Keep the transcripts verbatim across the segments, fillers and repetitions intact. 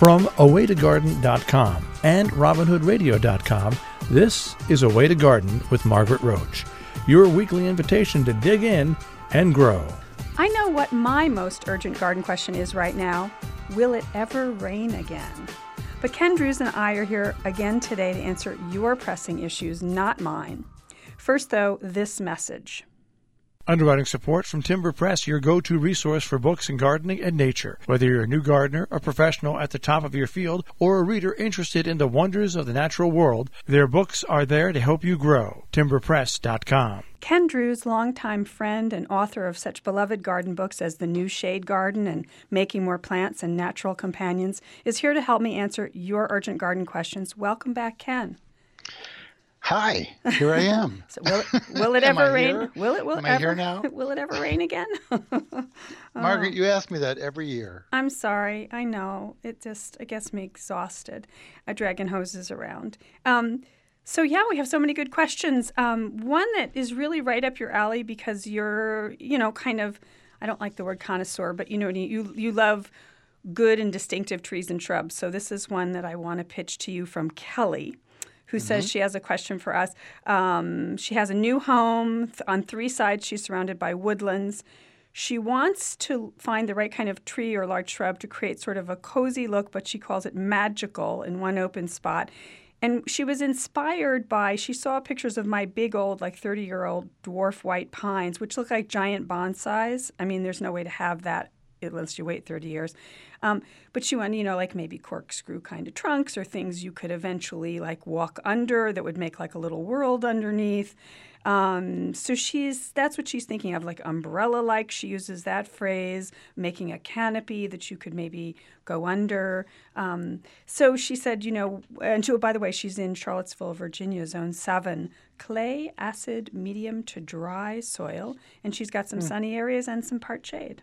From a way to garden dot com and robin hood radio dot com, this is A Way to Garden with Margaret Roach, your weekly invitation to dig in and grow. I know what my most urgent garden question is right now. Will it ever rain again? But Ken Druse and I are here again today to answer your pressing issues, not mine. First, though, this message. Underwriting support from Timber Press, your go-to resource for books in gardening and nature. Whether you're a new gardener, a professional at the top of your field, or a reader interested in the wonders of the natural world, their books are there to help you grow. timber press dot com. Ken Druse, longtime friend and author of such beloved garden books as The New Shade Garden and Making More Plants and Natural Companions, is here to help me answer your urgent garden questions. Welcome back, Ken. Hi, here I am. So will it, will it ever rain? Here? Will it? Will am it I ever? here now? Will it ever rain again? Margaret, you ask me that every year. I'm sorry. I know. It just it gets me exhausted. I dragging hoses around. Um, so yeah, we have so many good questions. Um, one that is really right up your alley because you're, you know, kind of, I don't like the word connoisseur, but you know, you you love good and distinctive trees and shrubs. So this is one that I want to pitch to you from Kelly, who mm-hmm. says she has a question for us. Um, she has a new home. On three sides, she's surrounded by woodlands. She wants to find the right kind of tree or large shrub to create sort of a cozy look, but she calls it magical in one open spot. And she was inspired by, she saw pictures of my big old, like thirty-year-old dwarf white pines, which look like giant bonsais. I mean, there's no way to have that unless you wait thirty years. Um, but she wanted, you know, like maybe corkscrew kind of trunks or things you could eventually like walk under that would make like a little world underneath. Um, so she's, that's what she's thinking of, like umbrella-like. She uses that phrase, making a canopy that you could maybe go under. Um, so she said, you know, and she, by the way, she's in Charlottesville, Virginia, zone seven, clay, acid, medium to dry soil. And she's got some mm. sunny areas and some part shade.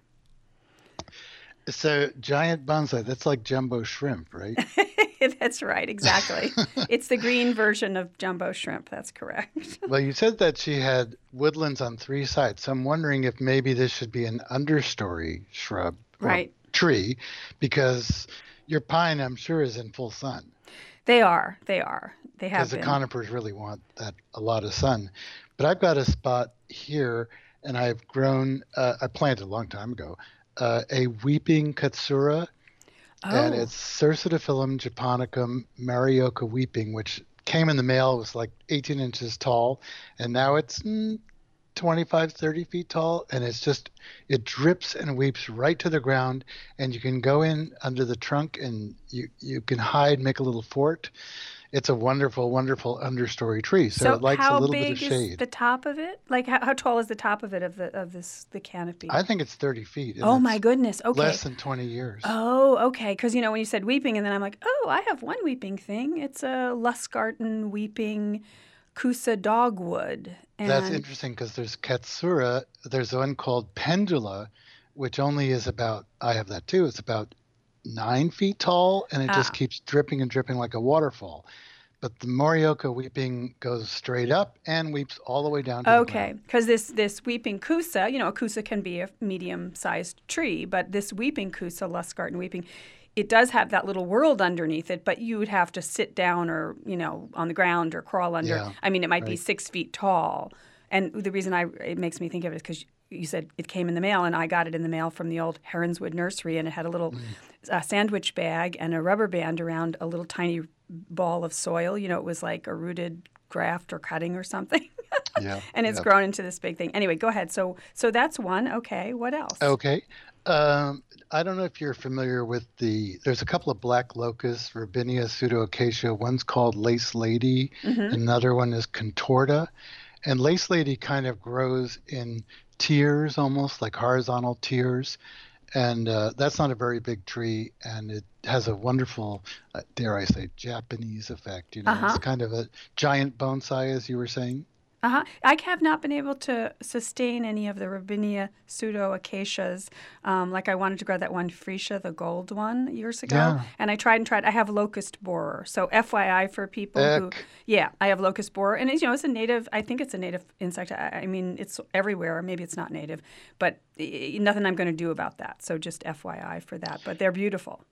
So giant bonsai, that's like jumbo shrimp, right? That's right, exactly. It's the green version of jumbo shrimp. That's correct. Well, you said that she had woodlands on three sides. So I'm wondering if maybe this should be an understory shrub or right. tree, because your pine, I'm sure, is in full sun. They are. They are. They have Because the conifers really want that a lot of sun. But I've got a spot here, and I've grown, uh, I planted a long time ago, Uh, a weeping katsura, oh. and it's Cercidophyllum japonicum marioka weeping, which came in the mail. It was like eighteen inches tall, and now it's mm, twenty-five, thirty feet tall, and it's just, it drips and weeps right to the ground, and you can go in under the trunk, and you, you can hide, make a little fort. It's a wonderful, wonderful understory tree. So, so it likes a little bit of shade. How big is the top of it? Like how, how tall is the top of it of the of this the canopy? I think it's thirty feet. Oh my goodness! Okay. Less than twenty years. Oh, okay. Because you know when you said weeping, and then I'm like, oh, I have one weeping thing. It's a Lustgarten weeping Kusa dogwood. And that's interesting because there's katsura. There's one called pendula, which only is about. I have that too. It's about nine feet tall, and it ah. just keeps dripping and dripping like a waterfall. But the Morioka weeping goes straight up and weeps all the way down to okay. the ground. Because this, this weeping kusa, you know, a kusa can be a medium-sized tree, but this weeping kusa, Lustgarten weeping, it does have that little world underneath it, but you would have to sit down or, you know, on the ground or crawl under. Yeah, I mean, it might right. be six feet tall. And the reason I it makes me think of it is because you said it came in the mail, and I got it in the mail from the old Heronswood Nursery, and it had a little mm. uh, sandwich bag and a rubber band around a little tiny ball of soil. You know, it was like a rooted graft or cutting or something. Yeah, and it's yeah. grown into this big thing. Anyway, go ahead. So so that's one. Okay, what else? Okay. Um, I don't know if you're familiar with the, there's a couple of black locusts, Robinia pseudoacacia. One's called Lace Lady. Mm-hmm. Another one is Contorta. And Lace Lady kind of grows in tiers, almost like horizontal tiers. And uh, that's not a very big tree, and it has a wonderful, uh, dare I say, Japanese effect. You know, uh-huh. It's kind of a giant bonsai, as you were saying. Uh-huh. I have not been able to sustain any of the Robinia pseudoacacias. Um, like I wanted to grow that one freesia, the gold one, years ago. Yeah. And I tried and tried. I have locust borer. So F Y I for people Eck. who, yeah, I have locust borer. And it's, you know, it's a native, I think it's a native insect. I, I mean, it's everywhere. Maybe it's not native. But uh, nothing I'm going to do about that. So just F Y I for that. But they're beautiful.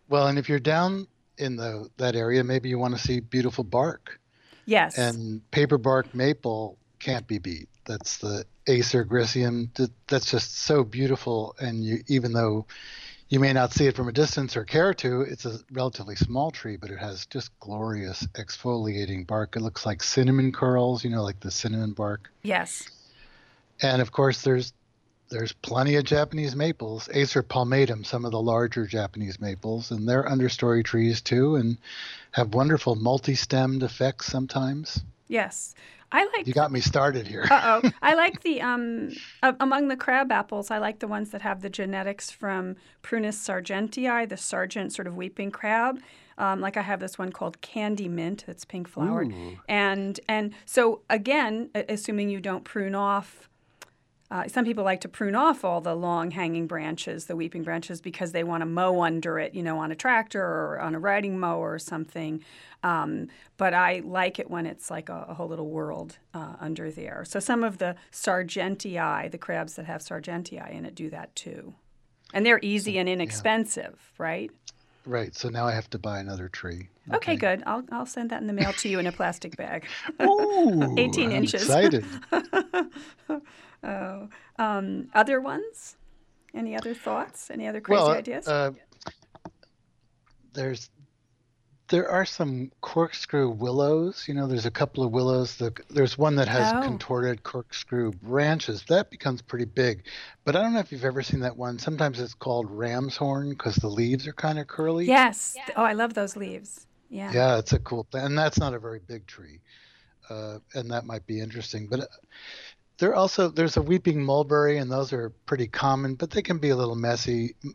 Well, and if you're down in the that area, maybe you want to see beautiful bark. Yes. And paper bark maple can't be beat. That's the Acer griseum. Th- That's just so beautiful. And you, even though you may not see it from a distance or care to, it's a relatively small tree, but it has just glorious exfoliating bark. It looks like cinnamon curls, you know, like the cinnamon bark. Yes. And of course, there's there's plenty of Japanese maples, Acer palmatum, some of the larger Japanese maples, and they're understory trees too, and have wonderful multi-stemmed effects sometimes. Yes. I like. You got me started here. Uh oh. I like the um uh, among the crab apples. I like the ones that have the genetics from Prunus sargentii, the sargent sort of weeping crab. Um, like I have this one called Candy Mint that's pink flowered, Ooh. and and so again, assuming you don't prune off. Uh, some people like to prune off all the long hanging branches, the weeping branches, because they want to mow under it, you know, on a tractor or on a riding mower or something. Um, but I like it when it's like a, a whole little world uh, under there. So some of the sargentii, the crabs that have sargentii in it, do that too. And they're easy So, and yeah. inexpensive, right? Right. So now I have to buy another tree. Okay, good. I'll I'll send that in the mail to you in a plastic bag. Ooh, eighteen I'm inches. excited. Oh, um, other ones? Any other thoughts? Any other crazy Well, ideas? uh, there's there are some corkscrew willows. You know, there's a couple of willows. The, there's one that has Oh. contorted corkscrew branches. That becomes pretty big. But I don't know if you've ever seen that one. Sometimes it's called ram's horn because the leaves are kind of curly. Yes. Oh, I love those leaves. Yeah. Yeah, it's a cool thing. And that's not a very big tree. Uh, and that might be interesting. But uh, there also there's a weeping mulberry, and those are pretty common, but they can be a little messy. M-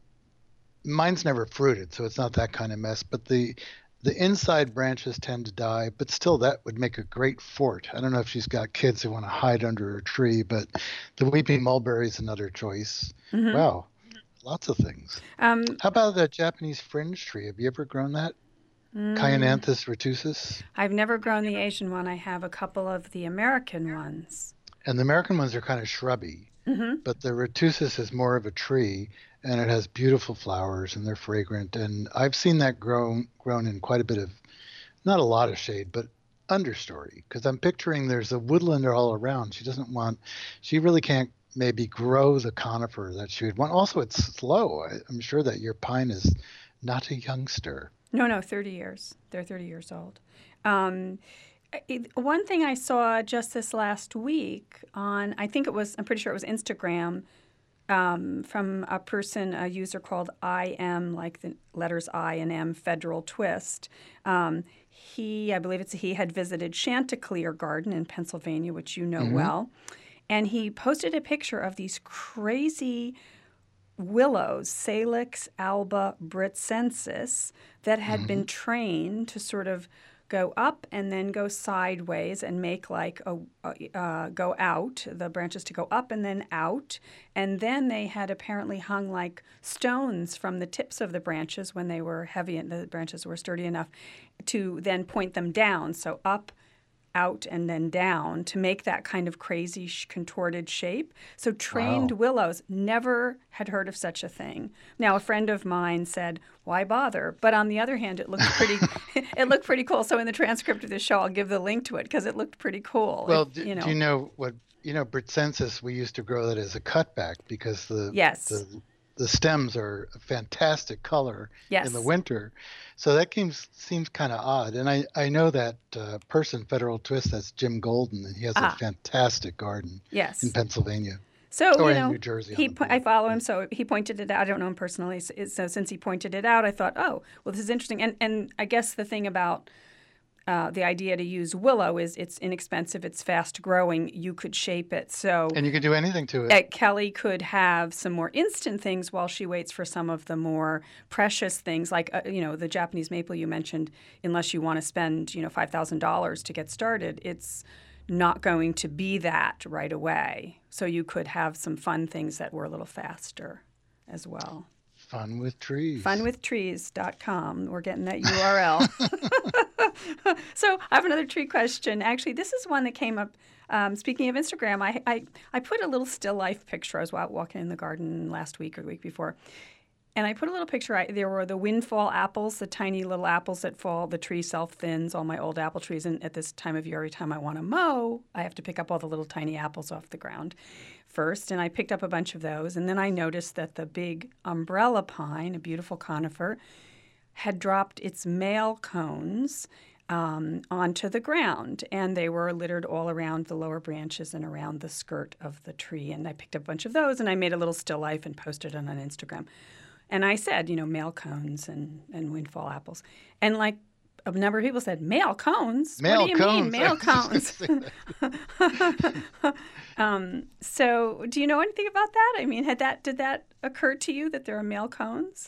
Mine's never fruited, so it's not that kind of mess. But the the inside branches tend to die, but still that would make a great fort. I don't know if she's got kids who want to hide under a tree, but the weeping mulberry is another choice. Mhm. Wow, lots of things. Um, How about the Japanese fringe tree? Have you ever grown that? mm, Kyananthus retusus? I've never grown the Asian one. I have a couple of the American ones. And the American ones are kind of shrubby, Hmm. but the retusus is more of a tree, and it has beautiful flowers, and they're fragrant. And I've seen that grown grown in quite a bit of, not a lot of shade, but understory. Because I'm picturing there's a woodland all around. She doesn't want, she really can't maybe grow the conifer that she would want. Also, it's slow. I, I'm sure that your pine is not a youngster. No, no, thirty years. They're thirty years old. Um, it, one thing I saw just this last week on, I think it was, I'm pretty sure it was Instagram, um, from a person, a user called I M, like the letters I and M, Federal Twist. Um, he, I believe it's he, had visited Chanticleer Garden in Pennsylvania, which you know Mhm. well. And he posted a picture of these crazy willows, Salix alba britsensis, that had been trained to sort of go up and then go sideways and make like a, a uh, go out, the branches to go up and then out. And then they had apparently hung like stones from the tips of the branches when they were heavy and the branches were sturdy enough to then point them down. So up, out, and then down to make that kind of crazy sh- contorted shape. So trained Wow. willows, never had heard of such a thing. Now a friend of mine said, "Why bother?" But on the other hand, it looked pretty. It looked pretty cool. So in the transcript of the show, I'll give the link to it because it looked pretty cool. Well, If, do, you know, do you know what, you know, Britsensis, we used to grow that as a cutback because the Yes. the, the stems are a fantastic color Yes. in the winter. So that seems, seems kind of odd. And I, I know that uh, person, Federal Twist, that's Jim Golden, and he has Ah. a fantastic garden Yes. in Pennsylvania. So, Or you in know, New Jersey on he the po- I border. follow him, so he pointed it out. I don't know him personally, so, so since he pointed it out, I thought, oh, well, this is interesting. And and I guess the thing about uh, the idea to use willow is it's inexpensive, it's fast growing, you could shape it. So And you can do anything to it. uh, Kelly could have some more instant things while she waits for some of the more precious things, like uh, you know the Japanese maple you mentioned. Unless you want to spend you know five thousand dollars to get started, it's not going to be that right away. So you could have some fun things that were a little faster as well. Fun with trees. fun with trees dot com. We're getting that U R L. So I have another tree question. Actually, this is one that came up. Um, speaking of Instagram, I, I I put a little still life picture. I was out walking in the garden last week or the week before. And I put a little picture. I, there were the windfall apples, the tiny little apples that fall. The tree self-thins, all my old apple trees. And at this time of year, every time I want to mow, I have to pick up all the little tiny apples off the ground first. And I picked up a bunch of those. And then I noticed that the big umbrella pine, a beautiful conifer, had dropped its male cones um, onto the ground. And they were littered all around the lower branches and around the skirt of the tree. And I picked up a bunch of those, and I made a little still life and posted it on Instagram. And I said, you know, male cones and, and windfall apples. And like a number of people said, male cones? Male what do you cones. mean, male cones? um, so do you know anything about that? I mean, had that did that occur to you that there are male cones?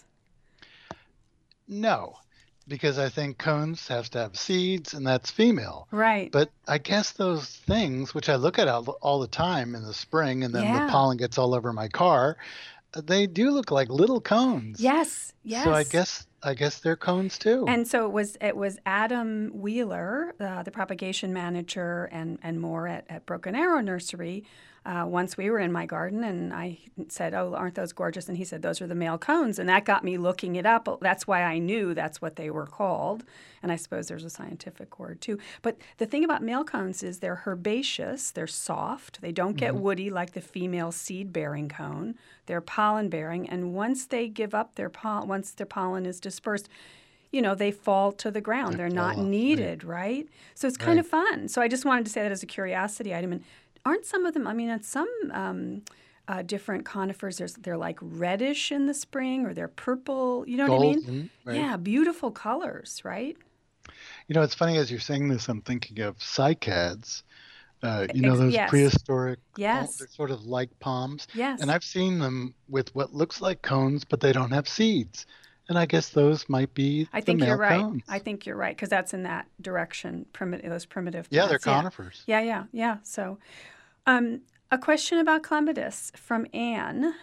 No, because I think cones have to have seeds, and that's female. Right. But I guess those things, which I look at all, all the time in the spring, and then Yeah. the pollen gets all over my car, they do look like little cones. Yes, yes. So I guess I guess they're cones too. And so it was it was Adam Wheeler, uh, the propagation manager, and, and more at, at Broken Arrow Nursery. Uh, once we were in my garden, and I said, "Oh, aren't those gorgeous?" And he said, "Those are the male cones," and that got me looking it up. That's why I knew that's what they were called, and I suppose there's a scientific word too. But the thing about male cones is they're herbaceous, they're soft, they don't get Mhm. woody like the female seed-bearing cone. They're pollen-bearing, and once they give up their pollen, once their pollen is dispersed, you know, they fall to the ground. They They're fall not off, needed, right? So it's kind Right. of fun. So I just wanted to say that as a curiosity item. And aren't some of them, I mean, on some um, uh, different conifers, there's, they're like reddish in the spring, or they're purple, you know what I mean? Golden, right? Yeah, beautiful colors, right? You know, it's funny as you're saying this, I'm thinking of cycads. Uh, you know, Ex- those yes. prehistoric, Yes. they're sort of like palms. Yes. And I've seen them with what looks like cones, but they don't have seeds. And I guess those might be I the think male you're right. cones. I think you're right, because that's in that direction, primitive, those primitive Yeah, they're plants. conifers. Yeah, yeah, yeah. So um, a question about clematis from Anne.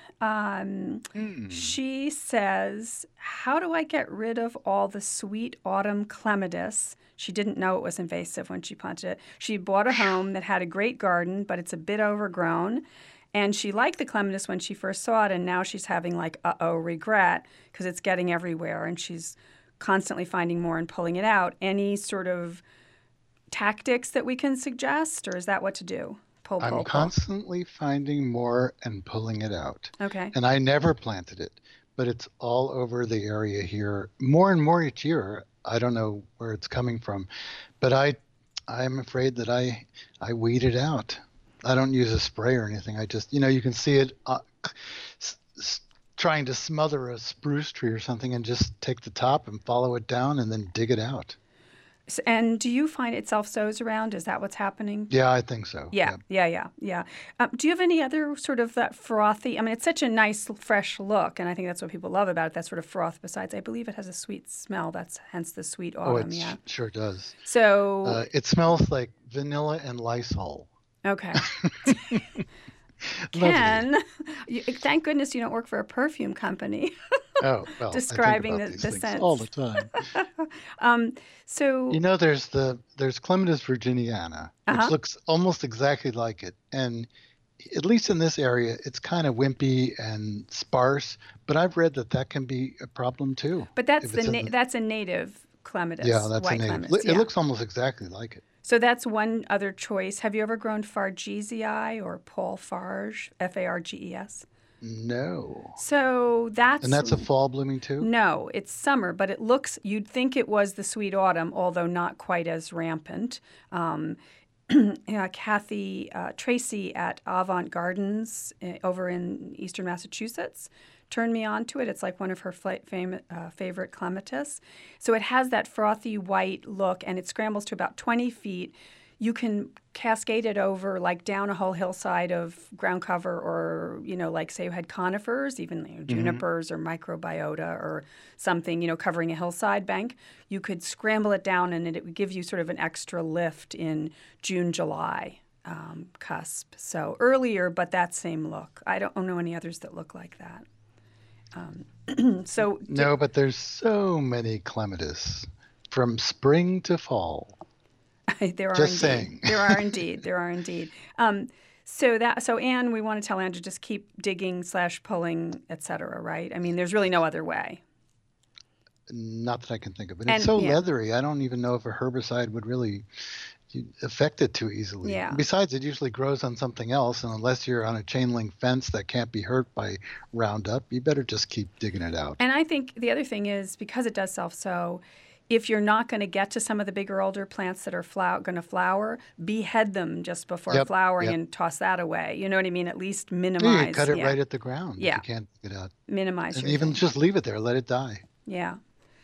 Um, Hmm. She says, how do I get rid of all the sweet autumn clematis? She didn't know it was invasive when she planted it. She bought a home that had a great garden, but it's a bit overgrown. And she liked the clematis when she first saw it, and now she's having like, uh-oh, regret, because it's getting everywhere, and she's constantly finding more and pulling it out. Any sort of tactics that we can suggest, or is that what to do? Pull, pull, I'm pull. constantly finding more and pulling it out. Okay. And I never planted it, but it's all over the area here, more and more each year. I don't know where it's coming from, but I, I'm afraid that I, I weed it out. I don't use a spray or anything. I just, you know, you can see it uh, s- s- trying to smother a spruce tree or something, and just take the top and follow it down and then dig it out. S- And do you find it self-sows around? Is that what's happening? Yeah, I think so. Yeah, yeah, yeah, yeah. Um, do you have any other sort of that frothy? I mean, it's such a nice, fresh look, and I think that's what people love about it. That sort of froth. Besides, I believe it has a sweet smell. That's hence the sweet Oh, autumn. it yeah. sh- sure does. So Uh, it smells like vanilla and Lysol. okay. Lovely. Ken, you, thank goodness you don't work for a perfume company. Oh, well, Describing I the- think about the these things scents. all the time. um, so You know, there's the there's Clematis virginiana, which Uh-huh. looks almost exactly like it, and at least in this area, it's kind of wimpy and sparse. But I've read that that can be a problem too. but that's if the it's in na- the- that's a native clematis. Yeah, that's a white native. clematis. Li- It yeah. looks almost exactly like it. So that's one other choice. Have you ever grown Fargesii or Paul Farge, F A R G E S? No. So that's And that's a fall blooming too? No, it's summer, but it looks, you'd think it was the sweet autumn, although not quite as rampant. Um, yeah, Kathy uh, Tracy at Avant Gardens uh, over in eastern Massachusetts turned me on to it. It's like one of her fla- fam- uh, favorite clematis. So it has that frothy white look, and it scrambles to about twenty feet. You can cascade it over, like down a whole hillside of ground cover, or, you know, like say you had conifers, even you know, junipers or microbiota or something, you know, covering a hillside bank. You could scramble it down, and it would give you sort of an extra lift in June, July um, cusp. So earlier, but that same look. I don't know any others that look like that. Um, so No, but there's so many clematis from spring to fall. there are Just indeed. saying. There are indeed. There are indeed. Um, So that so Anne, we want to tell Anne to just keep digging slash pulling, et cetera, right? I mean, there's really no other way. Not that I can think of. And, And it's so yeah. leathery. I don't even know if a herbicide would really affect it too easily. Yeah. Besides, it usually grows on something else, and unless you're on a chain link fence that can't be hurt by Roundup, you better just keep digging it out. And I think the other thing is, because it does self-sow, if you're not going to get to some of the bigger, older plants that are flower, going to flower, behead them just before Yep, flowering yep. and toss that away. You know what I mean? At least Yeah, minimize. you cut it yeah. right at the ground Yeah. if you can't dig it out. Minimize And your even thing. just leave it there, let it die. Yeah.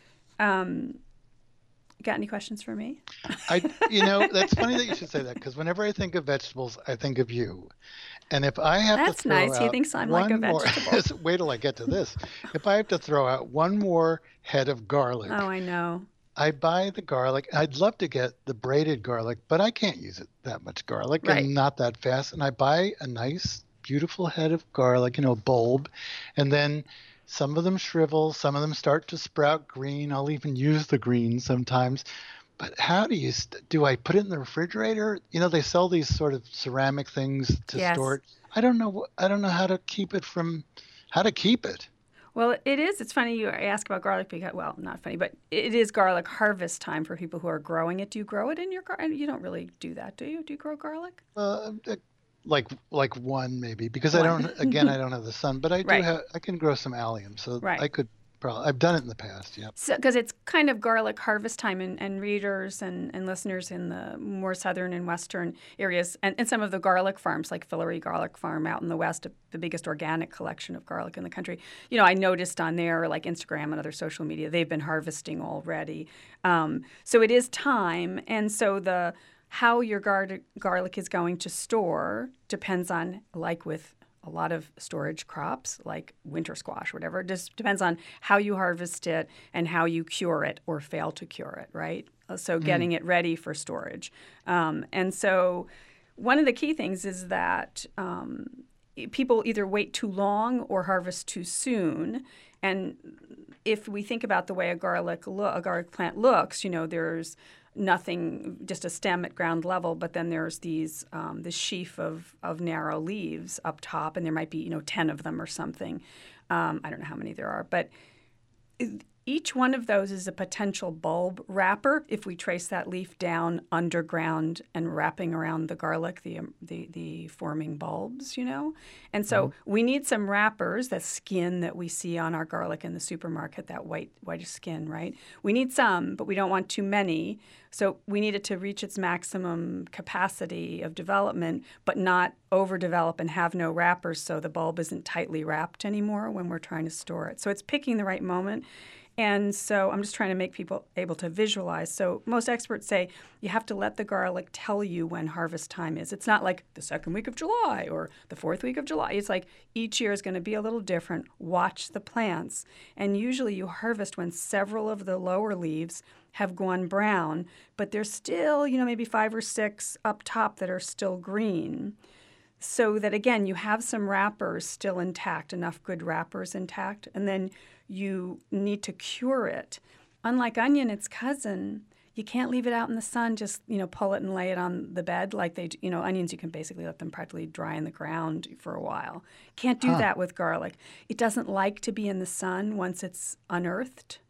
Um, got any questions for me? I, you know, that's funny that you should say that, because whenever I think of vegetables, I think of you. And if I have That's to throw nice. out He thinks I'm one like a more, vegetable. wait till I get to this. If I have to throw out one more head of garlic, Oh, I know. I buy the garlic. I'd love to get the braided garlic, but I can't use it that much garlic Right. and not that fast. And I buy a nice, beautiful head of garlic, you know, bulb, and then some of them shrivel, some of them start to sprout green. I'll even use the green sometimes. But how do you st- do I put it in the refrigerator? You know, they sell these sort of ceramic things to Yes. store it. I don't know. wh- I don't know how to keep it from how to keep it. Well, it is. It's funny you ask about garlic because, well, not funny, but it is garlic harvest time for people who are growing it. Do you grow it in your garden? You don't really do that, do you? Do you grow garlic? Uh, uh, like like one maybe, because One. I don't. Again, I don't have the sun, but I do Right. have. I can grow some allium, so Right. I could probably. I've done it in the past. Yeah. So, because it's kind of garlic harvest time, and, and readers and, and listeners in the more southern and western areas, and, and some of the garlic farms, like Fillory Garlic Farm out in the west, the biggest organic collection of garlic in the country. You know, I noticed on there, like Instagram and other social media, they've been harvesting already. Um, so it is time, and so the how your gar- garlic is going to store depends on, like with a lot of storage crops like winter squash, whatever. It just depends on how you harvest it and how you cure it or fail to cure it, right? So getting it ready for storage. Um, and so one of the key things is that um, people either wait too long or harvest too soon. And if we think about the way a garlic lo- a garlic plant looks, you know, there's nothing, just a stem at ground level, but then there's these um, this sheaf of, of narrow leaves up top, and there might be, you know, ten of them or something. Um, I don't know how many there are, but each one of those is a potential bulb wrapper if we trace that leaf down underground and wrapping around the garlic, the um, the, the forming bulbs, you know? And so mm-hmm. we need some wrappers, that skin that we see on our garlic in the supermarket, that white whitish skin, right? We need some, but we don't want too many. So we need it to reach its maximum capacity of development, but not overdevelop and have no wrappers so the bulb isn't tightly wrapped anymore when we're trying to store it. So it's picking the right moment. And so I'm just trying to make people able to visualize. So most experts say you have to let the garlic tell you when harvest time is. It's not like the second week of July or the fourth week of July. It's like each year is going to be a little different. Watch the plants. And usually you harvest when several of the lower leaves have gone brown, but there's still, you know, maybe five or six up top that are still green. So that, again, you have some wrappers still intact, enough good wrappers intact, and then you need to cure it. Unlike onion, its cousin, you can't leave it out in the sun, just, you know, pull it and lay it on the bed like they do. You know, onions, you can basically let them practically dry in the ground for a while. Can't do Huh. that with garlic. It doesn't like to be in the sun once it's unearthed,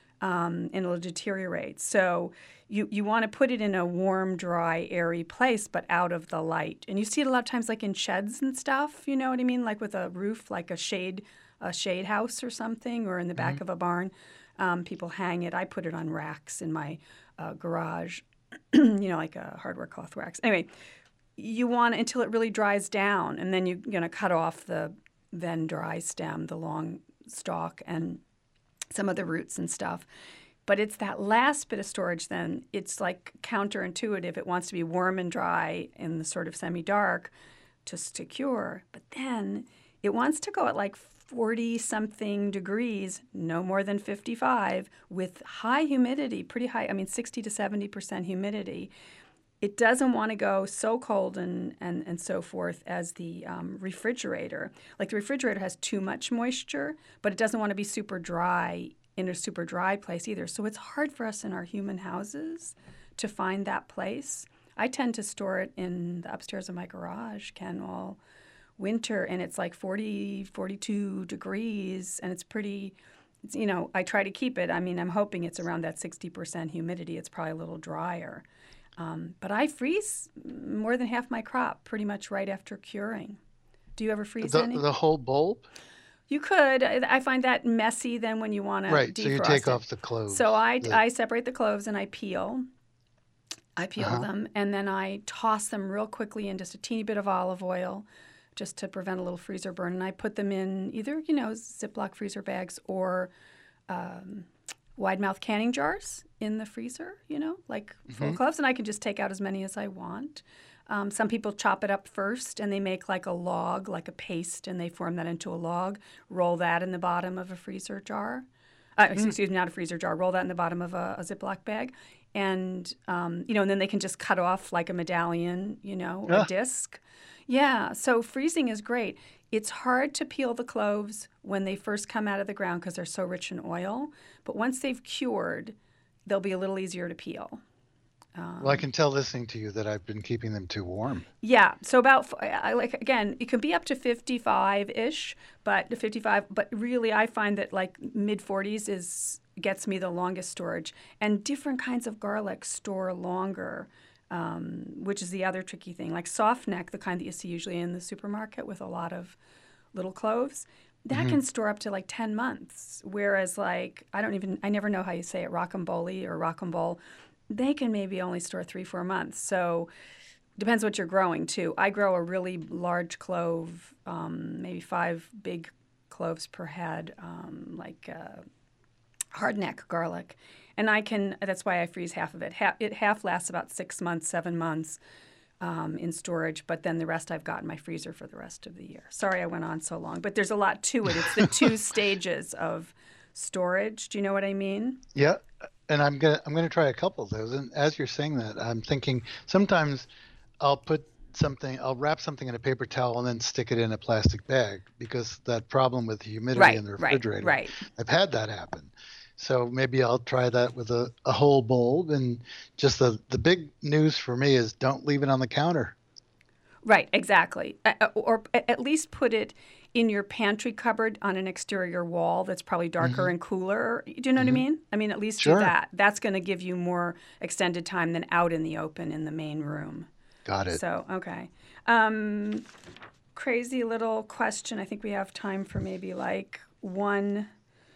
um, and it'll deteriorate. So you, you want to put it in a warm, dry, airy place, but out of the light. And you see it a lot of times like in sheds and stuff, you know what I mean? Like with a roof, like a shade a shade house or something, or in the back mm-hmm. of a barn. Um, people hang it. I put it on racks in my uh, garage, you know, like a hardware cloth racks. Anyway, you want it until it really dries down, and then you're going to cut off the then dry stem, the long stalk, and some of the roots and stuff. But it's that last bit of storage then, it's like counterintuitive. It wants to be warm and dry in the sort of semi-dark to secure. But then it wants to go at like forty-something degrees, no more than fifty-five, with high humidity, pretty high, I mean sixty to seventy percent humidity. It doesn't want to go so cold and, and, and so forth as the um, refrigerator. Like the refrigerator has too much moisture, but it doesn't want to be super dry in a super dry place either. So it's hard for us in our human houses to find that place. I tend to store it in the upstairs of my garage, Ken, all winter, and it's like forty, forty-two degrees, and it's pretty, it's, you know, I try to keep it. I mean, I'm hoping it's around that sixty percent humidity. It's probably a little drier. Um, but I freeze more than half my crop pretty much right after curing. Do you ever freeze The, any? the whole bulb? You could. I I find that messy then when you want to Right, defrost so you take it. off the cloves. So I, the- I separate the cloves and I peel. I peel Uh-huh. them, and then I toss them real quickly in just a teeny bit of olive oil just to prevent a little freezer burn. And I put them in either, you know, Ziploc freezer bags or um, wide mouth canning jars in the freezer, you know, like full of cloves. And I can just take out as many as I want. Um, some people chop it up first and they make like a log, like a paste, and they form that into a log, roll that in the bottom of a freezer jar. Uh, excuse me, not a freezer jar. Roll that in the bottom of a, a Ziploc bag, and um, you know, and then they can just cut off like a medallion, you know, Ah. a disc. Yeah. So freezing is great. It's hard to peel the cloves when they first come out of the ground because they're so rich in oil. But once they've cured, they'll be a little easier to peel. well, I can tell listening to you that I've been keeping them too warm. Yeah, so about I like again, it can be up to fifty-five-ish, but fifty-five. But really, I find that like mid forties is gets me the longest storage, and different kinds of garlic store longer, um, which is the other tricky thing. Like soft neck, the kind that you see usually in the supermarket with a lot of little cloves, that can store up to like ten months. Whereas like I don't even I never know how you say it, rocambole or rocambole, they can maybe only store three four months. So. Depends what you're growing, too. I grow a really large clove, um, maybe five big cloves per head, um, like uh, hardneck garlic. And I can, that's why I freeze half of it. Half, it half lasts about six months, seven months um, in storage, but then the rest I've got in my freezer for the rest of the year. Sorry I went on so long, but there's a lot to it. It's the two stages of storage. Do you know what I mean? Yeah, and I'm gonna I'm gonna try a couple of those. And as you're saying that, I'm thinking sometimes I'll put something, I'll wrap something in a paper towel and then stick it in a plastic bag because that problem with the humidity Right, in the right, refrigerator. right. I've had that happen. So maybe I'll try that with a, a whole bulb. And just the, the big news for me is don't leave it on the counter. Right, exactly. Uh, or at least put it in your pantry cupboard on an exterior wall that's probably darker Mm-hmm. and cooler. Do you know what I mean? I mean, at least Sure. do that. That's going to give you more extended time than out in the open in the main room. Got it. So, okay. Um, crazy little question. I think we have time for maybe like one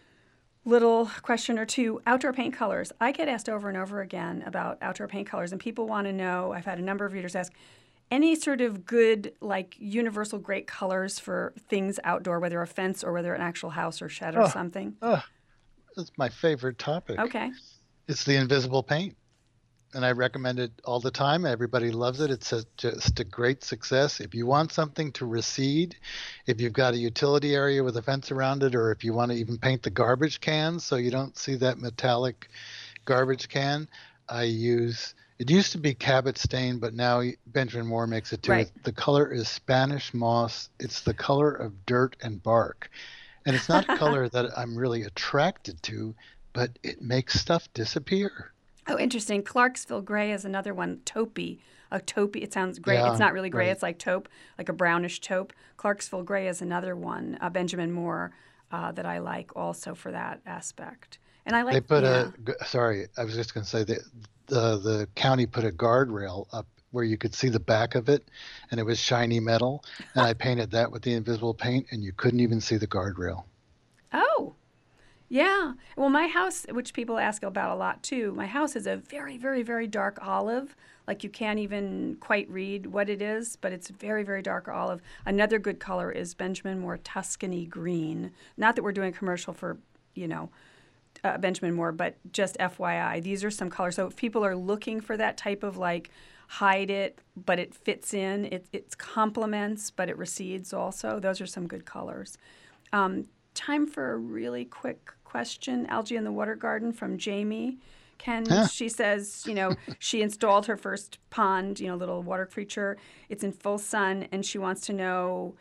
little question or two. Outdoor paint colors. I get asked over and over again about outdoor paint colors, and people want to know, I've had a number of readers ask, any sort of good, like universal great colors for things outdoor, whether a fence or whether an actual house or shed or Oh. something? Oh, that's my favorite topic. Okay. It's the invisible paint. And I recommend it all the time. Everybody loves it. It's a, just a great success. If you want something to recede, if you've got a utility area with a fence around it, or if you want to even paint the garbage cans so you don't see that metallic garbage can, I use, it used to be Cabot stain, but now Benjamin Moore makes it too. Right. The color is Spanish moss. It's the color of dirt and bark. And it's not a color that I'm really attracted to, but it makes stuff disappear. Oh, interesting. Clarksville gray is another one. Taupey. A taupey. It sounds great. Yeah, It's not really gray. right. It's like taupe, like a brownish taupe. Clarksville gray is another one. Uh, Benjamin Moore uh, that I like also for that aspect. And I like. They put yeah. a, g- sorry, I was just going to say that the, the county put a guardrail up where you could see the back of it, and it was shiny metal. And I painted that with the invisible paint, and you couldn't even see the guardrail. Oh. Yeah. Well, my house, which people ask about a lot too, my house is a very, very, very dark olive. Like you can't even quite read what it is, but it's very, very dark olive. Another good color is Benjamin Moore Tuscany green. Not that we're doing a commercial for, you know, uh, Benjamin Moore, but just F Y I. These are some colors. So if people are looking for that type of like hide it, but it fits in, it, it complements, but it recedes also, those are some good colors. Um, time for a really quick question. Algae in the Water Garden from Jamie. Ken, Huh. she says, you know, she installed her first pond, you know, little water creature. It's in full sun, and she wants to know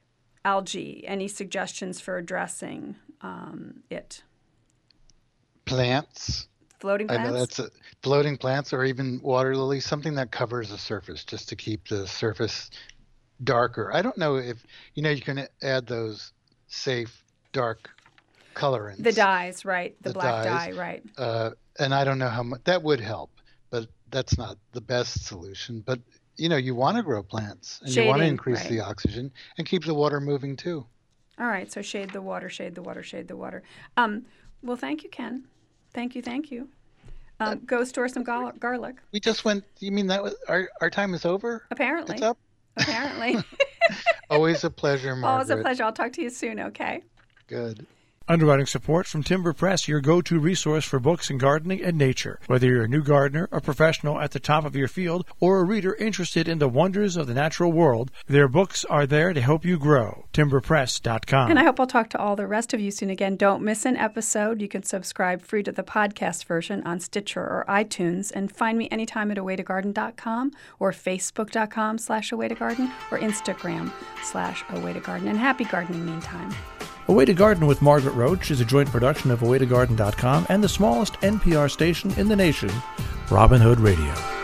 algae. Any suggestions for addressing um, it? Plants. Floating plants? I know that's a, floating plants or even water lilies, something that covers the surface just to keep the surface darker. I don't know if, you know, you can add those safe dark colorants. The dyes, right. The, the black dyes. dye, right. Uh, and I don't know how much, that would help, but that's not the best solution. But, you know, you want to grow plants and Shading, you want to increase right. the oxygen and keep the water moving too. All right, so shade the water, shade the water, shade the water. Um, well, thank you, Ken. Thank you, thank you. Um, go store some gar- garlic. We just went, you mean that was, our, our time is over? Apparently. It's up? Apparently. Always a pleasure, Margaret. Always a pleasure. I'll talk to you soon, okay? Good. Underwriting support from Timber Press, your go-to resource for books in gardening and nature. Whether you're a new gardener, a professional at the top of your field, or a reader interested in the wonders of the natural world, their books are there to help you grow. timber press dot com. And I hope I'll talk to all the rest of you soon again. Don't miss an episode. You can subscribe free to the podcast version on Stitcher or iTunes, and find me anytime at away to garden dot com or facebook dot com slash away to garden or Instagram slash away to garden. And happy gardening meantime. A Way to Garden with Margaret Roach is a joint production of away to garden dot com and the smallest N P R station in the nation, Robin Hood Radio.